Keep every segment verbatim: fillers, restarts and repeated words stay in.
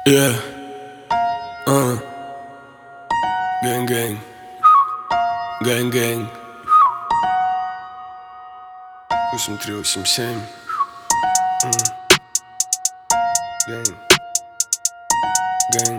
Yeah. Uh. Gang, gang. Gang, gang. восемь три восемь семь. Mm. Gang. Gang.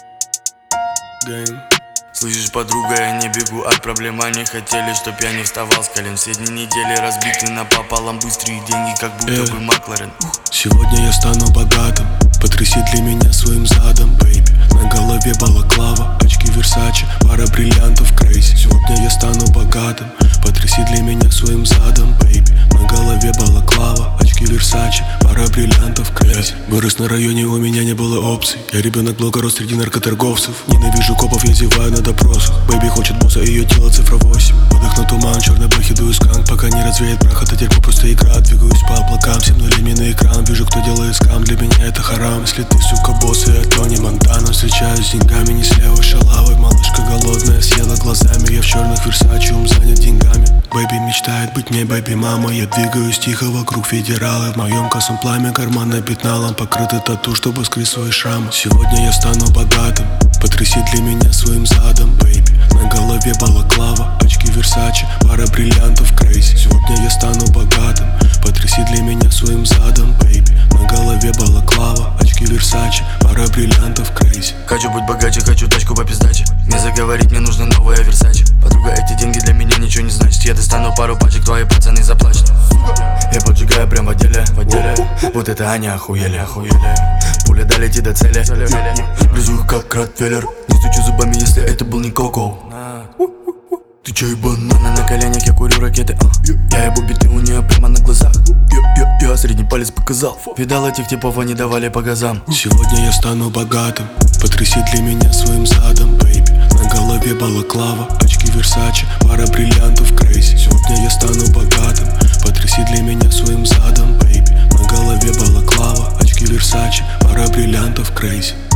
Gang. Слышишь, подруга, я не бегу от проблем. Они хотели, чтоб я не вставал с колен. Все дни недели разбиты напополам. Быстрые деньги, как будто yeah. бы Макларен. Сегодня я стану богатым. Потряси для меня своим задом, бэйби. На голове балаклава, очки Версаче, пара бриллиантов, крейзи. Сегодня я стану богатым. Потряси для меня своим задом, бэйби. На голове балаклава, очки Версаче, пара бриллиантов, крейзи. Вырос на районе, у меня не было опций. Я ребенок блока, рос среди наркоторговцев. Ненавижу копов, я зеваю на допросах. Бэйби хочет босса, ее тело цифра восемь. Выдох на туман, черный бэхи, дует сканк. Пока не развеет прах, это дерьмо просто игра. Двигаюсь по облакам, семь нулями на экран. Вижу, кто делает скам, для меня это харам. Если ты, сука, босс, и я Тони Монтана. Встречаюсь с деньгами, не слева шалавой. Малышка голодная, съела глазами. Я в черных Версаче, ум занят деньгами. Бэйби мечтает быть мне бэйби мама. Я двигаюсь тихо вокруг федералы. В моем косом пламя, карман напитналом. Покрыты тату, чтобы скрыть свои шрамы. Сегодня я стану богатым. Потряси для меня своим задом, бэйби. На голове балаклава, очки Версаче, пара бриллиантов, крейзи. Сегодня я стану богатым. Потряси для меня своим задом, бэйби. На голове балаклава, очки Версаче, пара бриллиантов, крейзи. Хочу быть богаче, хочу тачку по пиздаче. Не заговорить, мне нужно новая Версаче. Подруга, эти деньги для меня ничего не значат. Я достану пару пачек, твои пацаны заплачут. Я поджигаю прям в отделе, в отделе. Вот это они охуели, охуели. Пуля долетит до цели. Близу их как Ротвейлер. Не стучу зубами, если это был не Коко. Ты чё, банана на коленях, я курю ракеты. Я ебу биты у нее прямо на глазах. Я, я средний палец показал. Видал этих типов, они давали по газам. Сегодня я стану богатым. Потряси для меня своим задом, бэйби. На голове балаклава, очки Версаче, пара бриллиантов, крейзи. Сегодня я стану богатым. Потряси для меня своим задом, бэйби. На голове балаклава, очки Версаче, пара бриллиантов, крейзи.